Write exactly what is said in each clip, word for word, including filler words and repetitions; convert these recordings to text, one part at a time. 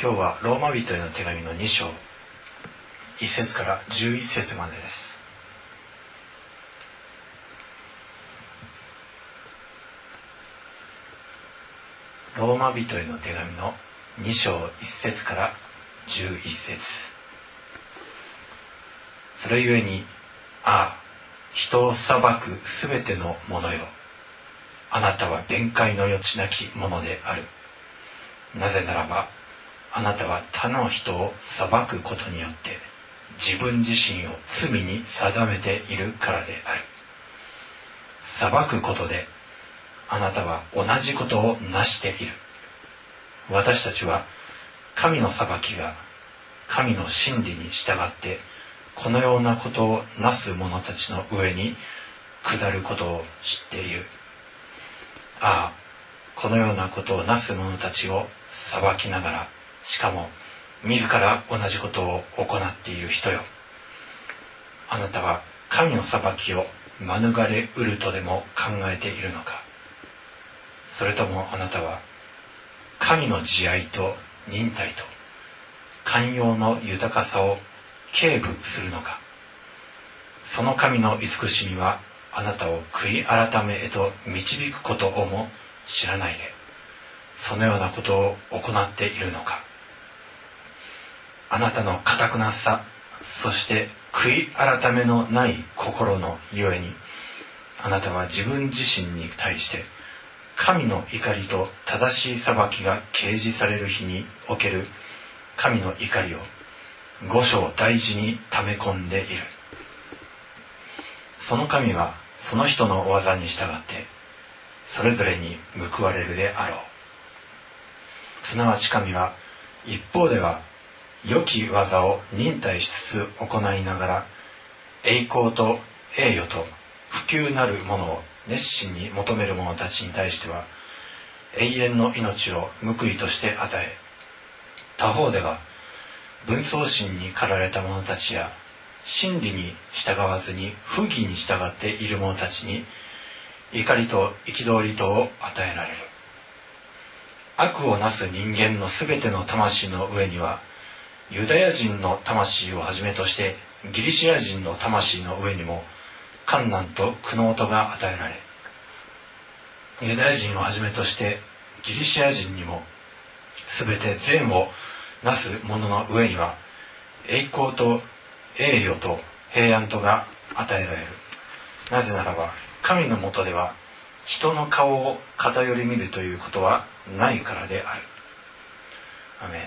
今日はローマ人への手紙のに章いっ節からじゅういち節までです。ローマ人への手紙のに章いっ節からじゅういち節。それゆえに、ああ、人を裁くすべてのものよ。あなたは弁解の余地なきものである。なぜならば、あなたは他の人を裁くことによって自分自身を罪に定めているからである。裁くことであなたは同じことをなしている。私たちは神の裁きが神の真理に従ってこのようなことをなす者たちの上に下ることを知っている。ああ、このようなことをなす者たちを裁きながら、しかも自ら同じことを行っている人よ。あなたは神の裁きを免れうるとでも考えているのか。それともあなたは神の慈愛と忍耐と寛容の豊かさを警部するのか。その神の慈しみはあなたを悔い改めへと導くことをも知らないで、そのようなことを行っているのか。あなたの堅くなさ、そして悔い改めのない心のゆえに、あなたは自分自身に対して神の怒りと正しい裁きが掲示される日における神の怒りを五章大事に溜め込んでいる。その神はその人の技に従ってそれぞれに報われるであろう。すなわち神は一方では良き技を忍耐しつつ行いながら、栄光と栄誉と普及なるものを熱心に求める者たちに対しては永遠の命を報いとして与え、他方では分相心に駆られた者たちや真理に従わずに不義に従っている者たちに怒りと憤りとを与えられる。悪をなす人間のすべての魂の上には、ユダヤ人の魂をはじめとしてギリシア人の魂の上にも患難と苦悩とが与えられ、ユダヤ人をはじめとしてギリシア人にもすべて善をなす者の上には栄光と栄誉と平安とが与えられる。なぜならば神の下では人の顔を偏り見るということはないからである。アメン。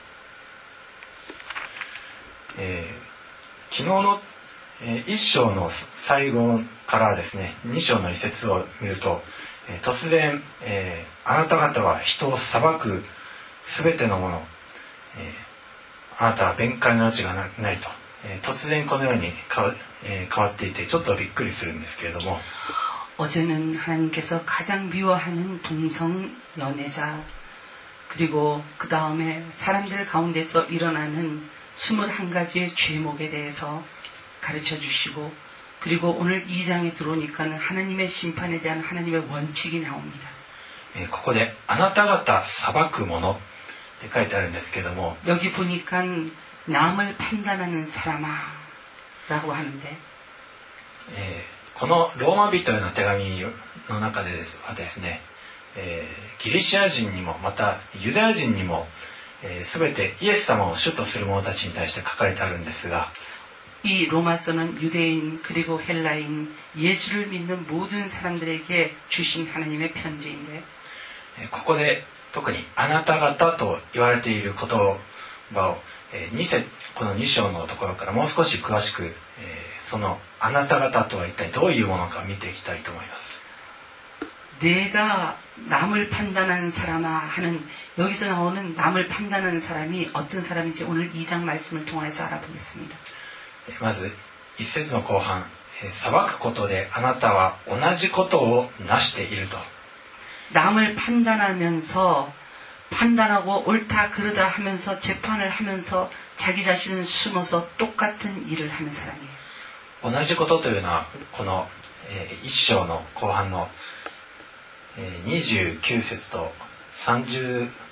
えー、昨日の、えー、いっ章の最後からですね、に章の一節を見ると、えー、突然、えー、あなた方は人を裁くすべてのもの、えー、あなたは弁解の余地が な, ないと、えー、突然このように変 わ,、えー、変わっていてちょっとびっくりするんですけれども、 어제는 하나님께서 가장 미워하는 동성연애자, 그리고 그 다음에 사람들 가운데서 일어나는 스물한 가지의 죄목에 대해서 가르쳐 주시고, 그리고 오늘 이 장에 들어오니까는 하나님의 심판에 대한 하나님의 원칙이 나옵니다. ここであなた方裁くものって書いてあるんですけども、 여기 보니까 남을 판단하는 사람아 라고 하는데, えーこのローマ人への手紙の中でですね、えー、ギリシア人にもまたユダヤ人にも、えー、全てイエス様を主とする者たちに対して書かれてあるんですが、 이 로마서는 유대인 그리고 헬라인 예수를 믿는 모든 사람들에게 주신 하나님의 편지인데, ここで特にあなた方と言われている言葉を、えー、に節このに章のところからもう少し詳しく、えー、そのあなた方とは一体どういうものか見ていきたいと思います。 내가 남을 판단하는 사람아 하는, 여기서 나오는 남을 판단하는 사람이 어떤 사람인지 오늘 이 장 말씀을 통해서 알아보겠습니다. まず一節の後半、裁くことであなたは同じことをなしていると。 남을 판단하면서 판단하고 옳다 그르다 하면서 재판을 하면서 자기 자신을 숨어서 똑같은 일을 하는 사람이에요. 同じことというのはこの、えー、一章の後半の、えー、にじゅうきゅう節とさんじゅう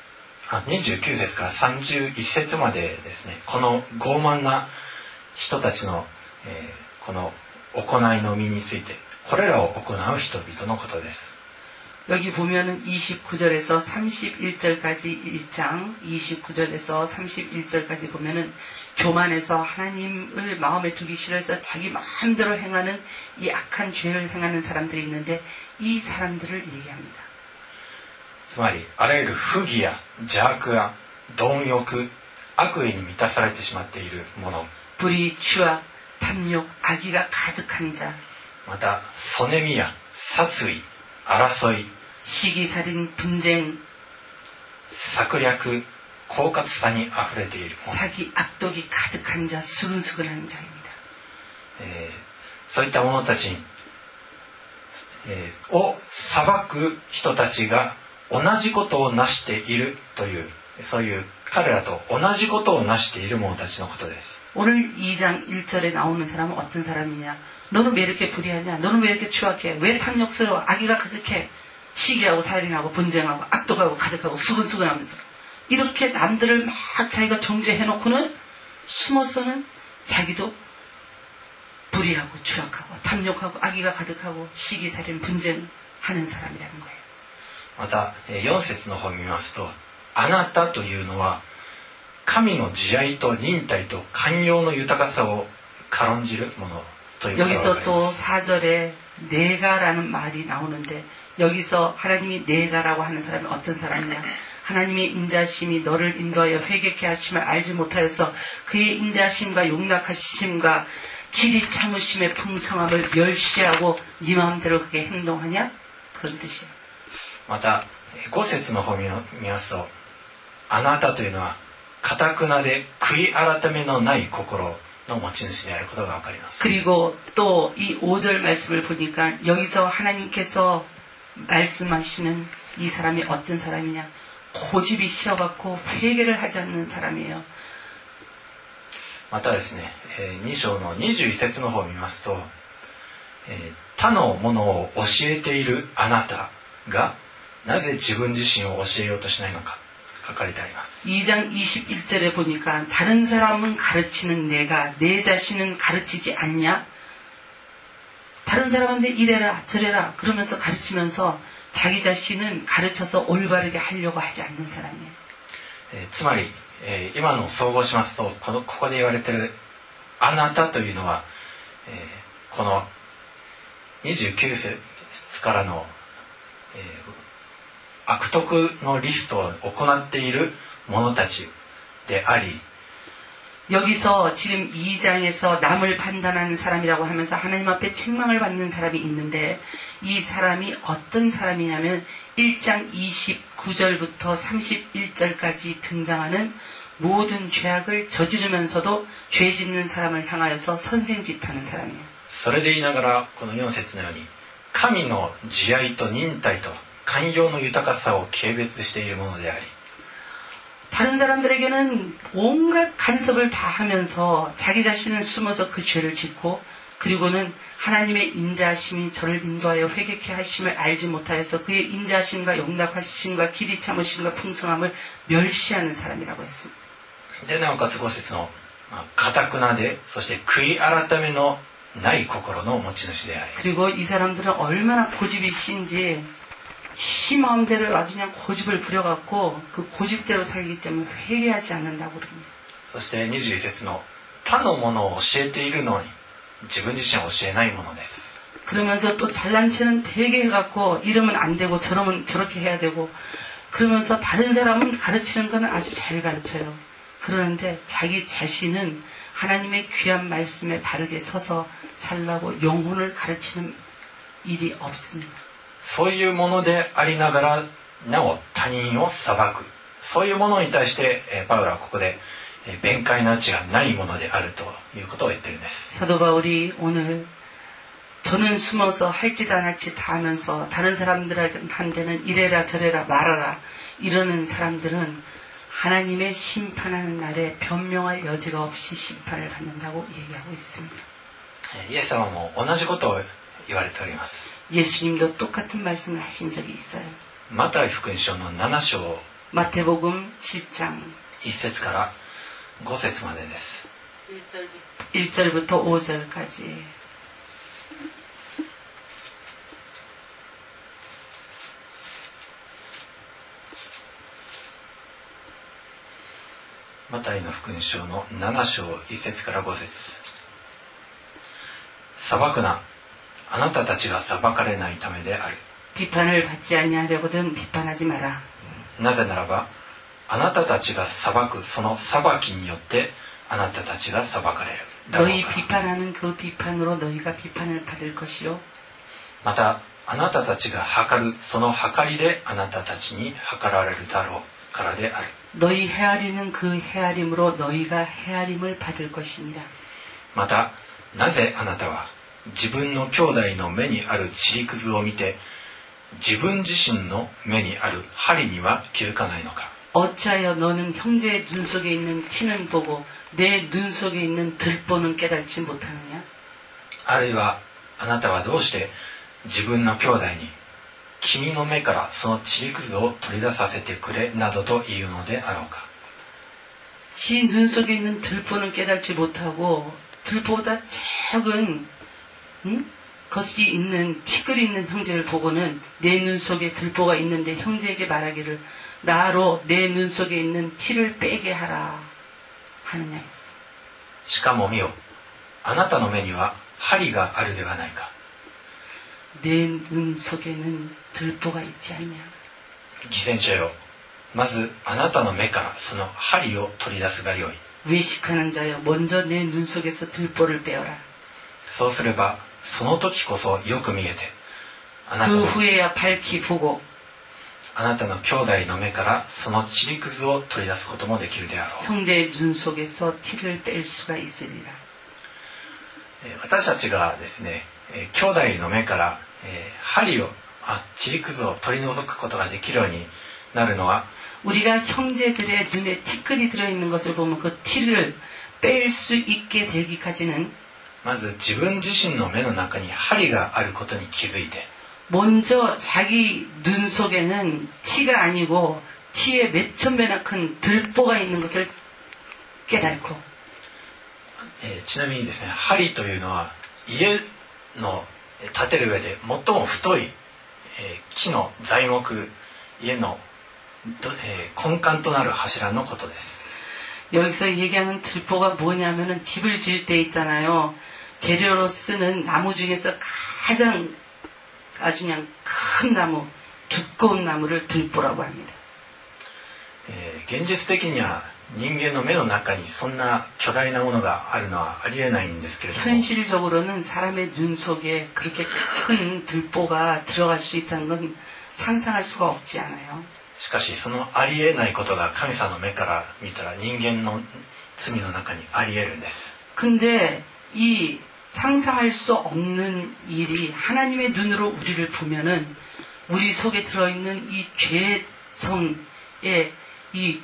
あにじゅうきゅう節からさんじゅういち節までですね、この傲慢な人たちの、えー、この行いの身について、これらを行う人々のことです。 여기 보면은 이십구 절에서 삼십일 절까지 일 장 이십구 절에서 삼십일 절까지 보면은 교만해서 하나님을 마음에 두기 싫어서 자기 마음대로 행하는 이 악한 죄를 행하는 사람들이 있는데 이 사람들을 얘기합니다. つまりあらゆる不義や邪悪や貪欲、悪意に満たされてしまっている者、 불의, 추악, 탐욕, 악의가 가득한 자, またそねみや殺意、争い、 시기살인, 분쟁, 策略、狡猾さにあふれている者、 사기, 악독이 가득한 자, 수근수근한 자입니다. えー、そういった者たちに、えー、を裁く人たちが同じことをなしているという、そういう彼らと同じことをなしている者たちのことです。 오늘 이 장 일 절에 나오는 사람은 어떤 사람이냐? 너는 왜 이렇게 불의하냐? 너는 왜 이렇게 추악해? 왜 탐욕스러워? 악의가 가득해? 시기하고 살인하고 분쟁하고 악독하고 가득하고 수근수근하면서 이렇게 남들을 막 자기가 정죄해놓고는 숨어서는 자기도 불의하고 추악하고 탐욕하고 악의가 가득하고 시기살인 분쟁하는 사람이라는 거예요. またよん節の方を見ますと、あなたというのは神の慈愛と忍耐と寛容の豊かさを軽んじるものということが分かり 여기서 또 ます。 사 절에 내가라는 말이 나오는데 여기서 하나님이 내가라고 하는 사람이 어떤 사람이냐? 하나님의 인자심이 너를 인도하여 회개케 하심을 알지 못하여서 그의 인자심과 용납하심과 길이 참으심의 풍성함을 멸시하고 네 마음대로 그게 행동하냐? 그런 뜻이에요. またご節の方を見ますと、あなたというのは堅くなで悔い改めのない心の持ち主であることが分かります。 그리고 또 이 오 절 말씀을 보니까 여기서 하나님께서 말씀하시는 이 사람이 어떤 사람이냐? 고집이 싫어갖고 회개를 하지 않는 사람이에요. またですね、に章のにじゅういち節の方を見ますと、他のものを教えているあなたがなぜ自分自身を教えようとしないのか書かれてあります。 이 장 이십일 절에 보니까 다른 사람은 가르치는 내가 내 자신은 가르치지 않냐? 다른 사람한테 이래라 저래라 그러면서 가르치면서 자기 자신은 가르쳐서 올바르게 하려고 하지 않는 사람이에요. つまり今の総合しますと、このここで言われているあなたというのは、このにじゅうきゅう節からの悪徳のリストを行っている者たちであり、 여기서 지금 이 장에서 남을 판단하는 사람이라고 하면서 하나님 앞에 책망을 받는 사람이 있는데 이 사람이 어떤 사람이냐면 일 장 이십구 절부터 삼십일 절까지 등장하는 모든 죄악을 저지르면서도 죄 짓는 사람을 향하여서 선생짓하는 사람이에요. それで言いながらこのよん節のように神の慈愛と忍耐と寛容の豊かさを軽蔑しているものであり、 다른 사람들에게는 온갖 간섭을 다 하면서 자기 자신은 숨어서 그 죄를 짓고 그리고는 하나님의 인자하심이 저를 인도하여 회개케 하심을 알지 못하여서 그의 인자하심과 용납하심과 길이 참으심과 풍성함을 멸시하는 사람이라고 했습니다. でなおかつご節の堅くなでそして悔い改めのない心の持ち主であり、 그리고 이 사람들은 얼마나 고집이 신지 지 마음대로 아주 그냥 고집을 부려갖고 그 고집대로 살기 때문에 회개하지 않는다고 그럽니다. そしてにじゅういち節の他のものを教えているのに自分自身を教えないものです。 그러면서 또 잘난 체는 되게 해갖고 이러면 안 되고 저러면 저렇게 해야 되고 그러면서 다른 사람은 가르치는 거는 아주 잘 가르쳐요. 그러는데 자기 자신은 하나님의 귀한 말씀에 바르게 서서 살라고 영혼을 가르치는 일이 없습니다. そういうものでありながらなお他人を裁く、そういうものに対してパウロはここで弁解の余地がないものであるということを言ってるんです。 사도 바울이 오늘 저는 숨어서 할 짓 안 할 짓 다 하면서 다른 사람들한테는 이래라 저래라 말하라 이러는 사람들은 하나님의 심판하는 날에 변명할 여지가 없이 심판을 받는다고 얘기하고 있습니다. イエス様も同じことを言われております。 예수님도 똑같은 말씀을 하신 적이 있어요. マタイ福音書のなな章 마태복음 십 장 いっ節からご節までです。 일 절부터 오 절까지. マタイの福音書のなな章いっ節からご節。裁くな、あなたたちが裁かれないためである。 비판을 받지 아니하려거든 비판하지 마라. なぜならば、あなたたちが裁くその裁きによってあなたたちが裁かれる。 너희 비판하는 그 비판으로 너희가 비판을 받을 것이요. また、あなたたちが測るその測りであなたたちに測られるだろうからである。 너희 헤아리는 그 헤아림으로 너희가 헤아림을 받을 것이니라. また、なぜあなたは自分の兄弟の目にある塵くずを見て自分自身の目にある針には気づかないのか。 어찌하여 너는 형제의 눈 속에 있는 티는 보고 내 눈 속에 있는 들보는 깨닫지 못하느냐? あるいはあなたはどうして自分の兄弟に君の目からその塵くずを取り出させてくれなどと言うのであろうか。 지 눈 속에 있는 들보는 깨닫지 못하고 들보다 작은 응? 것이 있는 티끌이 있는 형제를 보고는 내 눈 속에 들보가 있는데 형제에게 말하기를 나로 내 눈 속에 있는 티를 빼게 하라 하느냐 했어. しかも見よ、あなたの目には針があるではないか。 내 눈 속에는 들보가 있지 않냐. 偽善者よ、まずあなたの目からその針を取り出すがよい。 외식하는 자여 먼저 내 눈 속에서 들보를 빼어라. そうすればその時こそよく見えて、あなた 그 の 후에야 밝히 보고 あなたの兄弟の目からその塵くずを取り出すこともできるであろう。 형제의 눈 속에서 티를 뺄 수가 있으리라. 私たちがですね、兄弟の目から針を、あ、塵くずを取り除くことができるようになるのは、 우리가 형제들의 눈에 티끌이 들어있는 것을 보면 그 티를 뺄 수 있게 되기까지는 まず自分自身の目の中に針があることに気づいて、 먼저 자기 눈 속에는 티가 아니고 티에 몇천 배나 큰 들보가 있는 것을 깨닫고 えー、ちなみにですね、針というのは家の建てる上で最も太い、えー、木の材木、家の、えー、根幹となる柱のことです。 여기서 얘기하는 들보가 뭐냐면은 집을 지을 때 있잖아요. 재료로 쓰는 나무 중에서 가장 아주 그냥 큰 나무, 두꺼운 나무를 들보라고 합니다. えー、現実的には人間の目の中にそんな巨大なものがあるのはありえないんですけれども、 현실적으로는 사람의 눈 속에 그렇게 큰 들보가 들어갈 수 있다는 건 상상할 수가 없지 않아요. しかしそのありえないことが神様の目から見たら人間の罪の中にありえるんです。 근데 이 상상할 수 없는 일이 하나님의 눈으로 우리를 보면은 우리 속에 들어있는 이 죄성의 이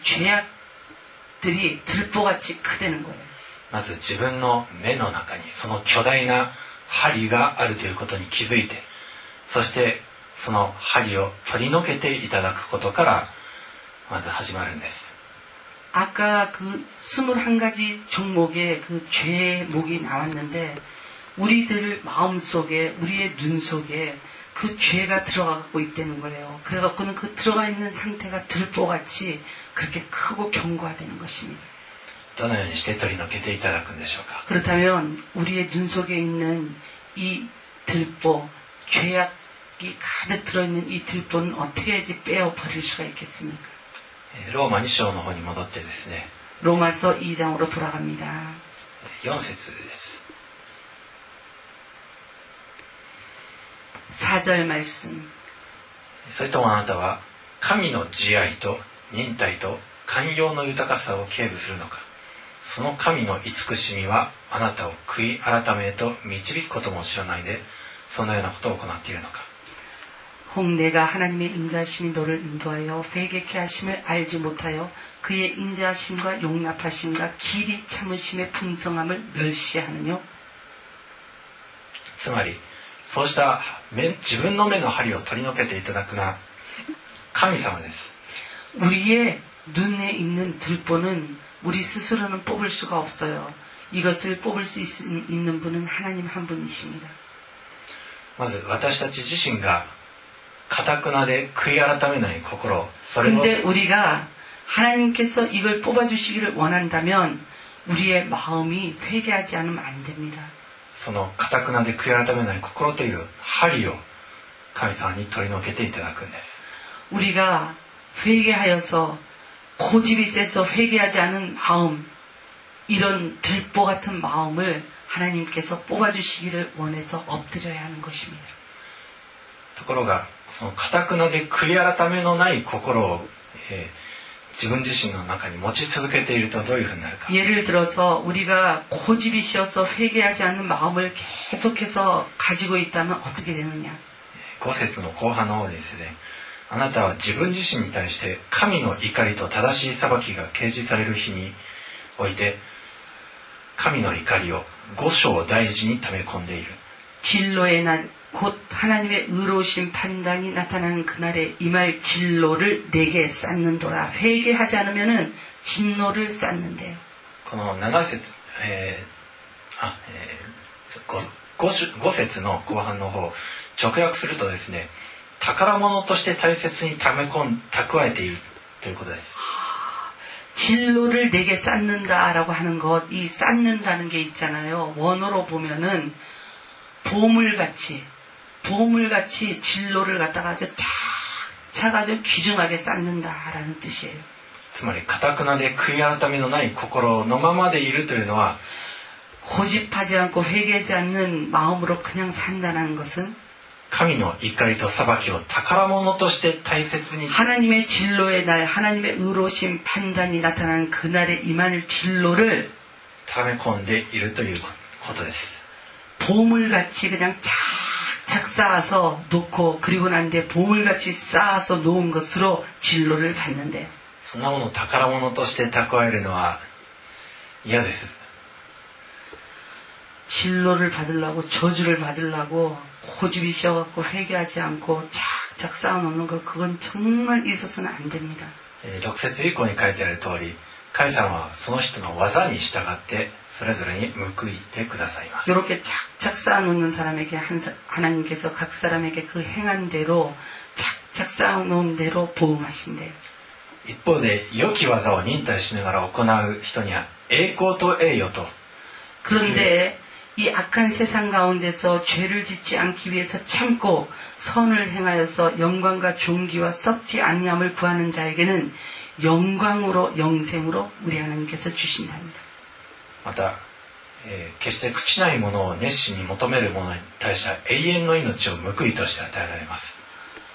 죄악들이 들보같이 크다는 거예요. まず自分の目の中にその巨大な針があるということに気づいて、そしてその針を取り除けていただくことからまず始まるんです。 아까 그 스물한 가지 종목의 그 죄목이 나왔는데 우리들 마음속에 우리의 눈 속에 그 죄가 들어가고 있다는 거예요. 그래갖고는 그 들어가 있는 상태가 들보같이 그렇게 크고 견고하다는 것입니다. どのようにして取り除けていただくんでしょうか。 그렇다면 우리의 눈 속에 있는 이 들보, 죄악이 가득 들어있는 이 들보는 어떻게 해야지 빼어 버릴 수가 있겠습니까? ローマに章の方に戻ってですね、 로마서 이 장으로 돌아갑니다. よん節です。 사 절 말씀. それともあなたは神の慈愛と忍耐と寛容の豊かさを警部するのか。その神の慈しみはあなたを悔い改めへと導くことも知らないでそのようなことを行っているのか。 혹 내가 하나님의 인자하심이 너를 인도하여 회개케 하심을 알지 못하여 그의 인자하심과 용납하심과 길이 참으심의 풍성함을 멸시하느뇨. つまりそうした目自分の目の針を取り除けていただくのは神様です。 우리의 눈에 있는 들보는 우리 스스로는 뽑을 수가 없어요. 이것을 뽑을 수 있, 있는 분은 하나님 한 분이십니다. まず私たち自身が堅くなで悔い改めない心、それを 근데 우리가 하나님께서 이걸 뽑아주시기를 원한다면 우리의 마음이 회개하지 않으면 안 됩니다. その堅くなで悔い改めない心という針を神様に取り除けていただくんです。 우리가 회개하여서 고집이 세서 회개하지 않은 마음, 이런 들보 같은 마음을 하나님께서 뽑아주시기를 원해서 엎드려야 하는 것입니다. ところがその堅くなで悔い改めのない心を、えー自分自身の中に持ち続けているとどういうふうになるか。 예를 들어서 우리가 고집이 씌어서 회개하지 않는 마음을 계속해서 가지고 있다면 어떻게 되느냐. ご節の後半の方でですね、あなたは自分自身に対して神の怒りと正しい裁きが掲示される日において神の怒りを五章大事に溜め込んでいる。 진로의 날, 곧 하나님의 의로우신 판단이 나타나는 그날에 임할 진로를 내게 쌓는도라. 회개하지 않으면은 진노를 쌓는데요. このなな節、えーあえー、ご節の後半の方、直訳するとですね、宝物として大切に溜め込ん、蓄えているということです。 진로를 내게 쌓는다라고 하는 것, 이 쌓는다는 게 있잖아요. 원어로 보면은 보물같이, 보물같이 진로를 갖다가 아주 착착 아주 귀중하게 쌓는다라는 뜻이에요. つまり堅くなで悔い改めのない心のままでいるというのは 고집하지 않고 회개하지 않는 마음으로 그냥 산다는 것은 神の怒りと裁きを宝物として大切に 하나님의 진로의 날, 하나님의 의로우신 판단이 나타나는 그날에 임할 진로를 溜め込んでいるということです。 보물같이 그냥 착착 쌓아서 놓고 그리고 난 뒤에 보물같이 쌓아서 놓은 것으로 진로를 갖는데요. そんなものを宝物として蓄えるのは嫌です。 진로를 받으려고 저주를 받으려고 고집이 씌어갖고 회개하지 않고 착착 쌓아놓는 것, 그건 정말 있어서는 안 됩니다. ろく節以降に書いてある通り、神様はその人の技に従ってそれぞれに報いてくださいます。 이렇게 착착 쌓아놓는 사람에게 한, 하나님께서 각 사람에게 그 행한 대로 착착 쌓아놓은 대로 보응하신대요. 一方で良き技を忍耐しながら行う人には栄光と栄誉と 그런데 이 악한 세상 가운데서 죄를 짓지 않기 위해서 참고 선을 행하여서 영광과 존귀와 썩지 아니함을 구하는 자에게는 영광으로 영생으로 우리 하나님께서 주신답니다. また、えー、決して朽ちないものを熱心に求める者に対しては永遠の命を報いとして与えられます。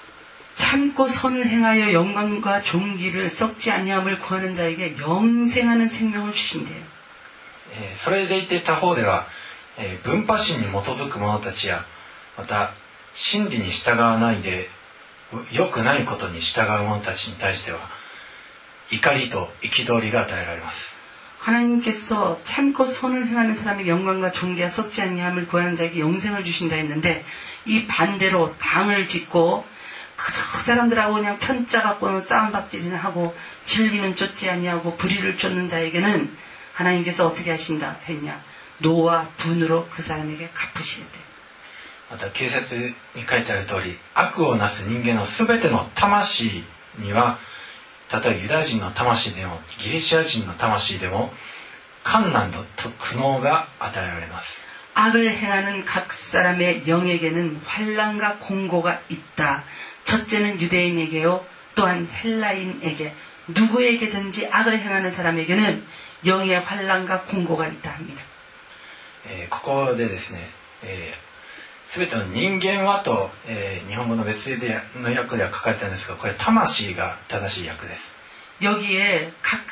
참고 선을 행하여 영광과 존귀를 썩지 아니함을 구하는 자에게 영생하는 생명을 주신대요. えー、それでいて他方では、えー、分派心に基づく者たちやまた真理に従わないで良くないことに従う者たちに対しては怒りと憤りが与えられます。 하나님께서 참고 선을 행하는 사람의 영광과 존귀와 썩지 아니함을 구하는 자에게 영생을 주신다 했는데 이 반대로 당을 짓고 그 사람들하고 그냥 편짜 갖고는 싸움박질이나 하고 진리는 쫓지 아니하고 불의를 쫓는 자에게는 하나님께서 어떻게 하신다 했냐? 노와 분으로 그 사람에게 갚으시는데. またきゅう節に書いてある通り、悪をなす人間のすべての魂には、たとえユダヤ人の魂でもギリシア人の魂でも困難と苦悩が与えられます。 악을 행하는 각 사람의 영에게는 환난과 공고가 있다. 첫째는 유대인에게요, 또한 헬라인에게, 누구에게든지 악을 행하는 사람에게는 영의 환난과 공고가 있다 합니다. えー、ここでですね、えー、全ての人間はと、えー、日本語の別での訳では書かれてあるんですが、これ魂が正しい訳です。 여기에 각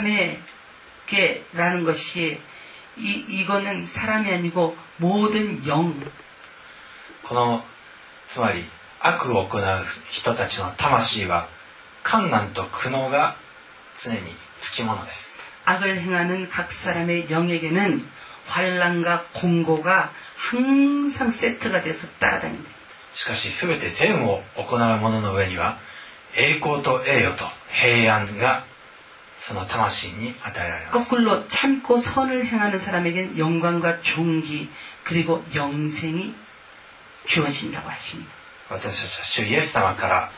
사람에게라는 것이 이, 이거는 사람이 아니고 모든 영. このつまり悪を行う人たちの魂は困難と苦悩が常につきものです。 악을 행하는 각 사람의 영에게는 환난과 공고가 항상 세트가 돼서 따라다닌다. しかし全て善を行う者の上には栄光と栄誉と平安がその魂に与えられます。 거꾸로 참고 선을 행하는 사람에겐 영광과 존귀 그리고 영생이 주어진다고 하십니다. 私たちは主イエス様から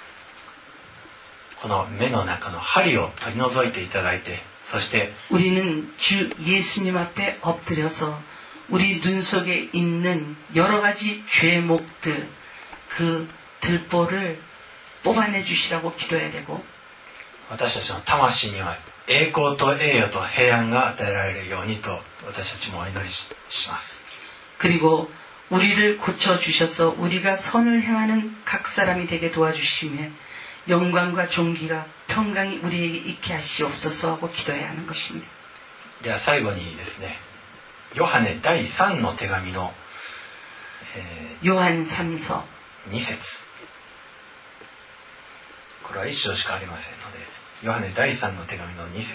この目の中の針を取り除いていただいて、そして 우리는 주 예수님 앞에 엎드려서 우리 눈 속에 있는 여러 가지 죄목들 그 들보를 뽑아내 주시라고 기도해야 되고, 私たちの魂には栄光と栄誉と平安が与えられるようにと私たちもお祈りします。 그리고 우리를 고쳐주셔서 우리가 선을 행하는 각 사람이 되게 도와주시며 영광과 존귀가 평강이 우리에게 있게 하시옵소서 하고 기도해야 하는 것입니다. では最後にですね、ヨハネだいさんの手紙の、えー、 요한 삼 서 に節、これはいっ章しかありませんので、ヨハネだいさんの手紙のに節、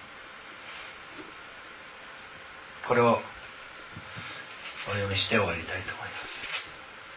これをお読みして終わりたいと思います。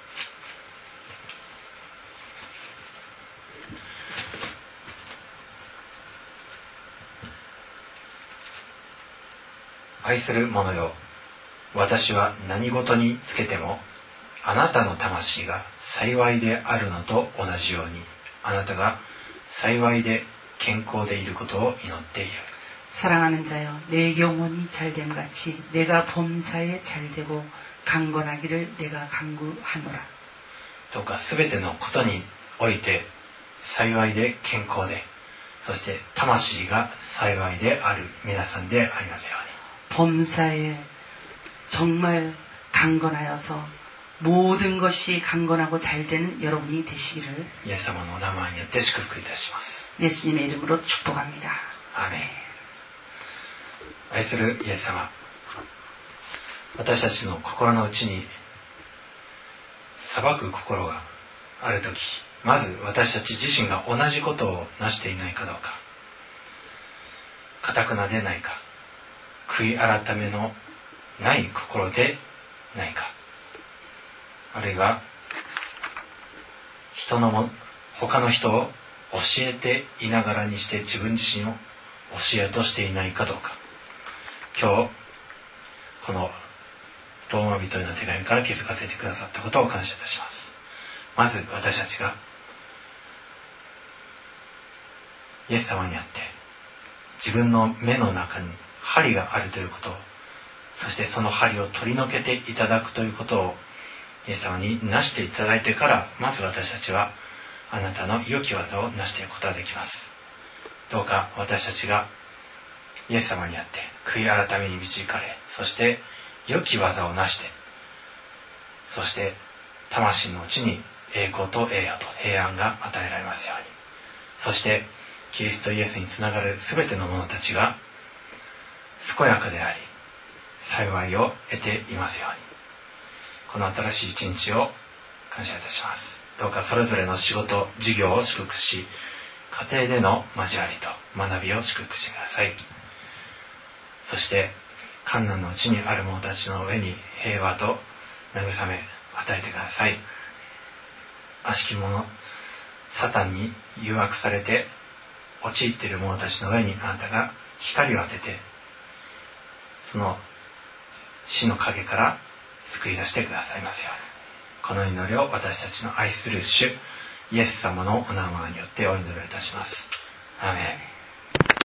愛する者よ、私は何事につけてもあなたの魂が幸いであるのと同じように、あなたが幸いで健康でいることを祈っている。 사랑하는 자여, 내 영혼이 잘됨 같이 내가 범사에 잘되고 강건하기를 내가 간구하노라. どうかすべてのことにおいて幸いで健康で、そして魂が幸いである皆さんでありますように。 범사에 정말 강건하여서 모든 것이 강건하고 잘되는 여러분이 되시기를 イエス様のお名前によって祝福いたします。 예수님의 이름으로 축복합니다. アーメン。愛するイエス様、私たちの心の内に裁く心があるとき、まず私たち自身が同じことをなしていないかどうか、固くなでないか、悔い改めのない心でないか、あるいは人のも他の人を教えていながらにして自分自身を教えとしていないかどうか、今日このローマ人への手紙から気づかせてくださったことを感謝いたします。まず私たちがイエス様にあって自分の目の中に針があるということを、そしてその針を取り除けていただくということをイエス様になしていただいてから、まず私たちはあなたの良き技をなしていくことができます。どうか私たちがイエス様にあって悔い改めに導かれ、そして良き技をなして、そして魂のうちに栄光と栄誉と平安が与えられますように、そしてキリストイエスにつながるすべての者たちが健やかであり幸いを得ていますように、この新しい一日を感謝いたします。どうかそれぞれの仕事、事業を祝福し、家庭での交わりと学びを祝福してください。そして困難のうちにある者たちの上に平和と慰め与えてください。悪しき者サタンに誘惑されて陥っている者たちの上にあなたが光を当てて、その死の影から救い出してくださいますように、この祈りを私たちの愛する主イエス様のお名前によってお祈りいたします。アーメン。